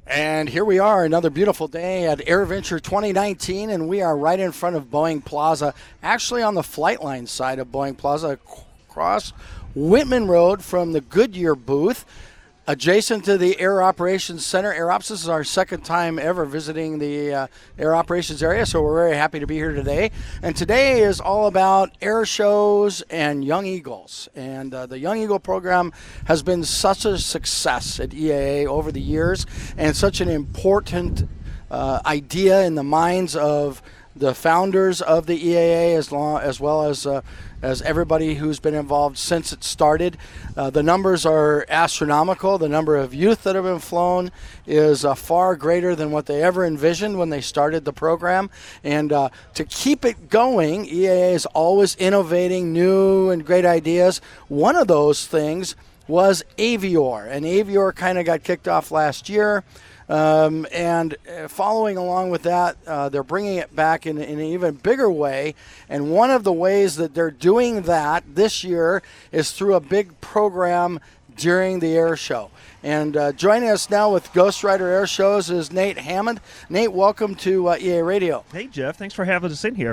And here we are, another beautiful day at AirVenture 2019, and we are right in front of Boeing Plaza, actually on the Flightline side of Boeing Plaza, across Whitman Road from the Goodyear booth, adjacent to the Air Operations Center. Air Ops, this is our second time ever visiting the Air Operations area, so we're very happy to be here today. And today is all about air shows and Young Eagles. And the Young Eagle program has been such a success at EAA over the years, and such an important idea in the minds of the founders of the EAA, as well as everybody who's been involved since it started. The numbers are astronomical. The number of youth that have been flown is far greater than what they ever envisioned when they started the program. And to keep it going, EAA is always innovating new and great ideas. One of those things was Avior, and Avior kind of got kicked off last year. And following along with that, they're bringing it back in an even bigger way. And one of the ways that they're doing that this year is through a big program during the air show. And joining us now with Ghost Rider Air Shows is Nate Hammond. Nate, welcome to EA Radio. Hey, Jeff. Thanks for having us in here.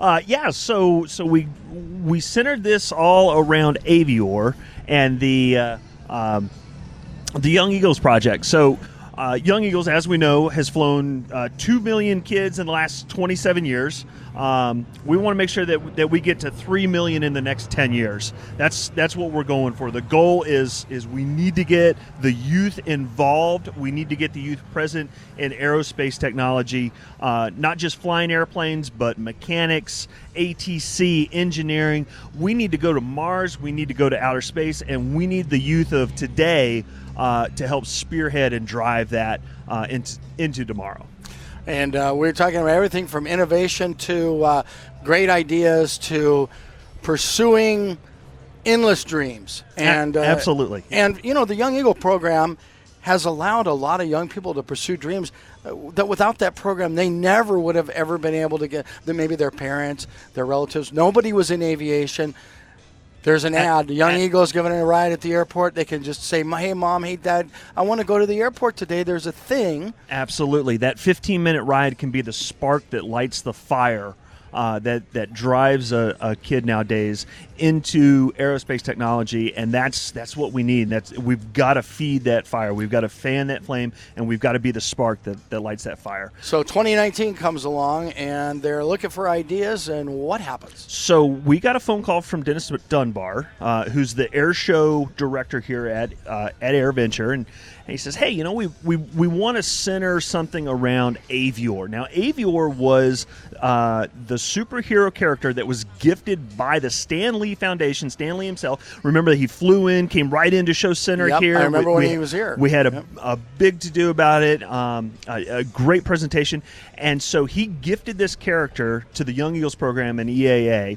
So we centered this all around Avior and the Young Eagles project. So Young Eagles, as we know, has flown 2 million kids in the last 27 years. We want to make sure that we get to 3 million in the next 10 years. That's what we're going for. The goal is we need to get the youth involved. We need to get the youth present in aerospace technology, not just flying airplanes, but mechanics, ATC, engineering. We need to go to Mars. We need to go to outer space, and we need the youth of today to help spearhead and drive that into tomorrow. And we're talking about everything from innovation to great ideas to pursuing endless dreams. And absolutely. And, you know, the Young Eagle program has allowed a lot of young people to pursue dreams that without that program, they never would have ever been able to get, maybe their parents, their relatives. Nobody was in aviation. There's an ad. The Young Eagles giving a ride at the airport. They can just say, hey, Mom, hey, Dad, I want to go to the airport today. There's a thing. Absolutely. That 15-minute ride can be the spark that lights the fire that drives a kid nowadays into aerospace technology, and that's what we need. We've got to feed that fire. We've got to fan that flame, and we've got to be the spark that lights that fire. So 2019 comes along, and they're looking for ideas, and what happens? So we got a phone call from Dennis Dunbar, who's the air show director here at AirVenture, and he says, hey, you know, we want to center something around Avior. Now, Avior was the superhero character that was gifted by the Stan Lee Foundation, Stan Lee himself. Remember that he flew in, came right into Show Center here. I remember when he was here. We had a big to-do about it, a great presentation. And so he gifted this character to the Young Eagles program in EAA.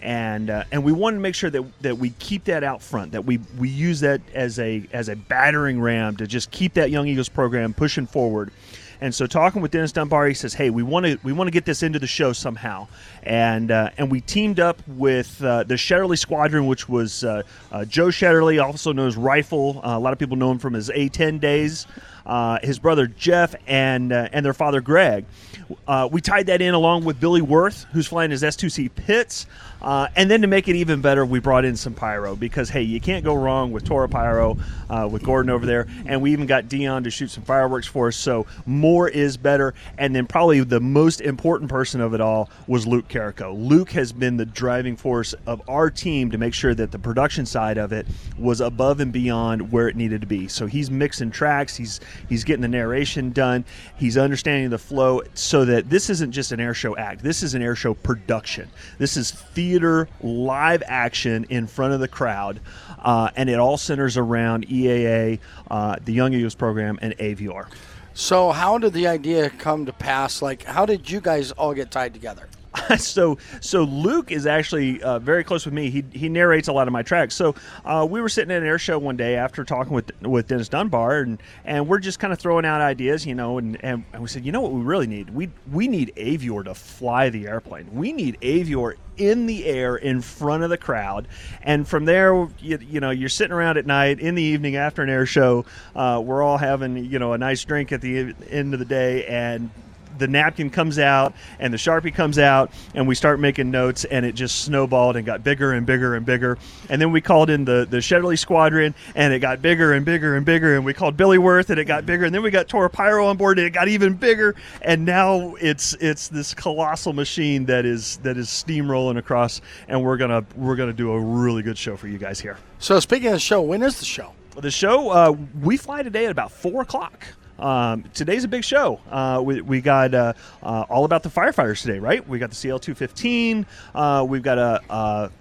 And we wanted to make sure that we keep that out front, that we use that as a battering ram to just keep that Young Eagles program pushing forward. And so talking with Dennis Dunbar, he says, hey, we want to get this into the show somehow. And we teamed up with the Shetterly Squadron, which was Joe Shetterly, also known as Rifle. A lot of people know him from his A-10 days. His brother Jeff and their father Greg. We tied that in along with Billy Worth, who's flying his S2C Pitts. And then to make it even better, we brought in some pyro because, hey, you can't go wrong with Toro Pyro, with Gordon over there. And we even got Dion to shoot some fireworks for us. So more is better. And then probably the most important person of it all was Luke Carrico. Luke has been the driving force of our team to make sure that the production side of it was above and beyond where it needed to be. So he's mixing tracks. He's getting the narration done. He's understanding the flow so that this isn't just an air show act. This is an air show production. This is theater live action in front of the crowd, and it all centers around EAA, the Young Eagles program, and Avior. So how did the idea come to pass? Like, how did you guys all get tied together? So Luke is actually very close with me. He narrates a lot of my tracks. So we were sitting at an air show one day after talking with Dennis Dunbar, and we're just kind of throwing out ideas, and we said, what we really need? We need Avior to fly the airplane. We need Avior in the air in front of the crowd, and from there, you're sitting around at night in the evening after an air show. We're all having a nice drink at the end of the day, and the napkin comes out and the Sharpie comes out, and we start making notes, and it just snowballed and got bigger and bigger and bigger. And then we called in the Shetterly Squadron, and it got bigger and bigger and bigger. And we called Billy Worth, and it got bigger. And then we got Tora Pyro on board, and it got even bigger. And now it's this colossal machine that is steamrolling across. And we're gonna do a really good show for you guys here. So speaking of the show, when is the show? The show we fly today at about 4:00. Today's a big show. We got all about the firefighters today, right? We got the CL-215. We've got a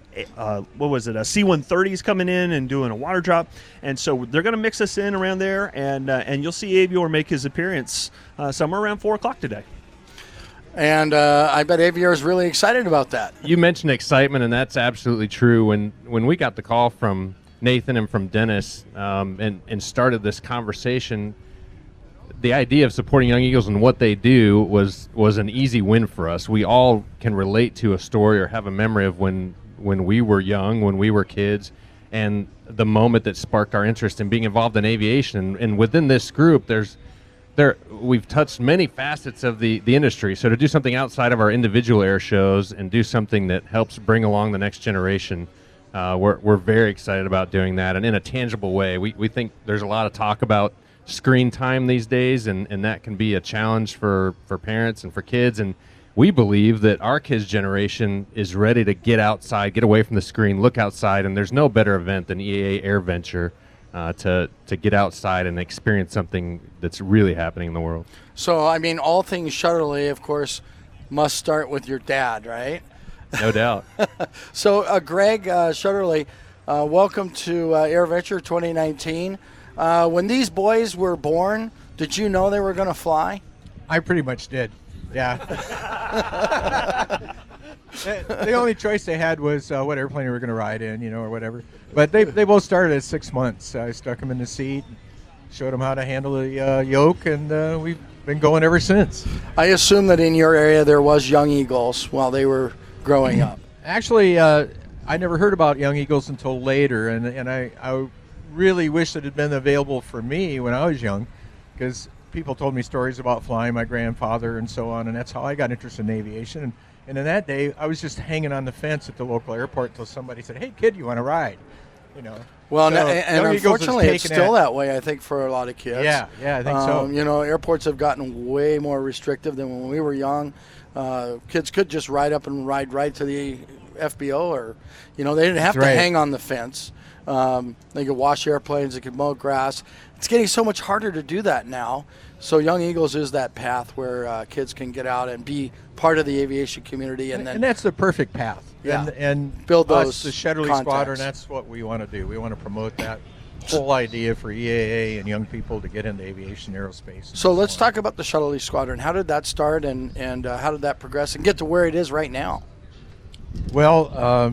C-130s coming in and doing a water drop, and so they're going to mix us in around there, and you'll see Avior make his appearance somewhere around 4:00 today. And I bet Avior is really excited about that. You mentioned excitement, and that's absolutely true. When we got the call from Nathan and from Dennis and started this conversation, the idea of supporting Young Eagles and what they do was an easy win for us. We all can relate to a story or have a memory of when we were young, when we were kids, and the moment that sparked our interest in being involved in aviation. And within this group, we've touched many facets of the industry. So to do something outside of our individual air shows and do something that helps bring along the next generation, we're very excited about doing that. And in a tangible way, we think there's a lot of talk about screen time these days, and that can be a challenge for parents and for kids. And we believe that our kids' generation is ready to get outside, get away from the screen, look outside, and there's no better event than EAA Air Venture to get outside and experience something that's really happening in the world. So, I mean, all things Shetterly, of course, must start with your dad, right? No doubt. So, Greg Shetterly, welcome to Air Venture 2019. When these boys were born, did you know they were going to fly? I pretty much did, yeah. The only choice they had was what airplane they were going to ride in, or whatever. But they both started at 6 months. I stuck them in the seat, showed them how to handle the yoke, and we've been going ever since. I assume that in your area there was Young Eagles while they were growing up. Actually, I never heard about Young Eagles until later, and I really wish it had been available for me when I was young, because people told me stories about flying my grandfather and so on, and that's how I got interested in aviation. And in that day, I was just hanging on the fence at the local airport until somebody said, "Hey, kid, you want to ride?" Well, So, and Young Eagles unfortunately, has it's taken still that. that way, I think, for a lot of kids. Yeah, I think so. Airports have gotten way more restrictive than when we were young. Kids could just ride up and ride right to the FBO, or, they didn't have to hang on the fence. They could wash airplanes, they could mow grass. It's getting so much harder to do that now. So Young Eagles is that path where kids can get out and be part of the aviation community, and that's the perfect path. Yeah. And build those us, the Shetterly contacts. Squadron, that's what we want to do. We want to promote that whole idea for EAA and young people to get into aviation, aerospace. So let's talk about the Shetterly Squadron. How did that start, and how did that progress and get to where it is right now? Well,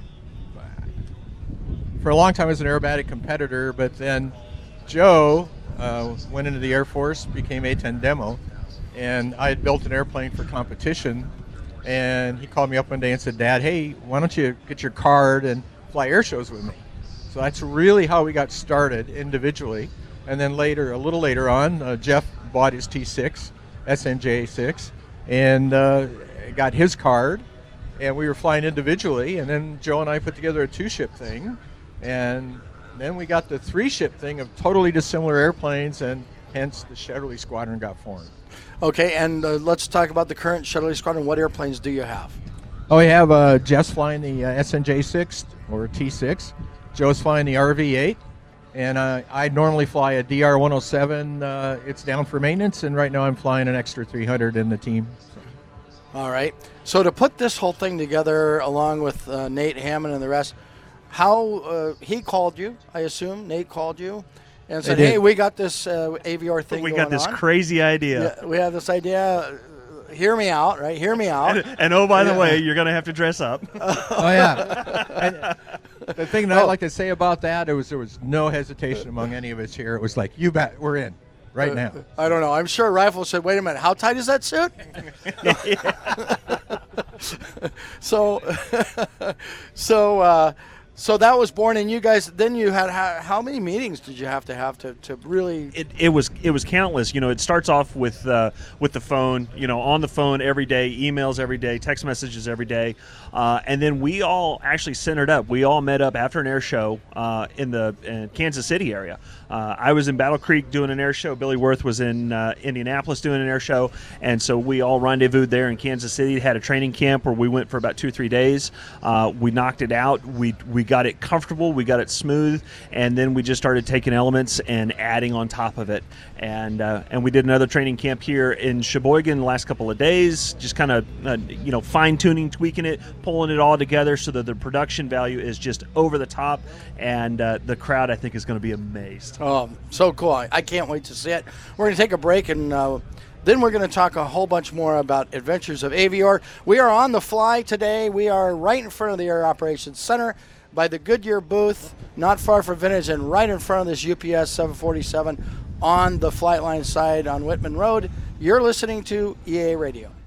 for a long time I was an aerobatic competitor, but then Joe went into the Air Force, became A-10 demo, and I had built an airplane for competition, and he called me up one day and said, "Dad, hey, why don't you get your card and fly air shows with me?" So that's really how we got started individually. And then a little later on, Jeff bought his T6, SNJ6, and got his card, and we were flying individually, and then Joe and I put together a 2-ship thing, and then we got the 3-ship thing of totally dissimilar airplanes, and hence the Shetterly Squadron got formed. Okay, and let's talk about the current Shetterly Squadron. What airplanes do you have? Oh, we have Jeff's flying the SNJ6 or T6. Joe's flying the RV-8, and I normally fly a DR-107. It's down for maintenance, and right now I'm flying an extra 300 in the team. All right. So to put this whole thing together, along with Nate Hammond and the rest, how he called you, I assume. Nate called you and said, "Hey, we got this Avior thing We going got this on. crazy idea." Yeah, we have this idea. hear me out, right? Hear me out. And oh, by the way, you're going to have to dress up. Oh yeah. And the thing that I like to say about that, there was no hesitation among any of us here. It was like, you bet, we're in right now. I don't know. I'm sure Rifle said, "Wait a minute, how tight is that suit?" So that was born, and you guys. Then you had how many meetings did you have to really? It was countless. It starts off with the phone. On the phone every day, emails every day, text messages every day, and then we all actually centered up. We all met up after an air show in the Kansas City area. I was in Battle Creek doing an air show. Billy Worth was in Indianapolis doing an air show, and so we all rendezvoused there in Kansas City. Had a training camp where we went for about 2-3 days. We knocked it out. We got it comfortable. We got it smooth, and then we just started taking elements and adding on top of it. And we did another training camp here in Sheboygan the last couple of days, just kind of fine tuning, tweaking it, pulling it all together so that the production value is just over the top, and the crowd I think is going to be amazed. Oh, so cool. I can't wait to see it. We're going to take a break, and then we're going to talk a whole bunch more about Adventures of Avior. We are on the fly today. We are right in front of the Air Operations Center by the Goodyear booth, not far from Vintage, and right in front of this UPS 747 on the Flightline side on Whitman Road. You're listening to EA Radio.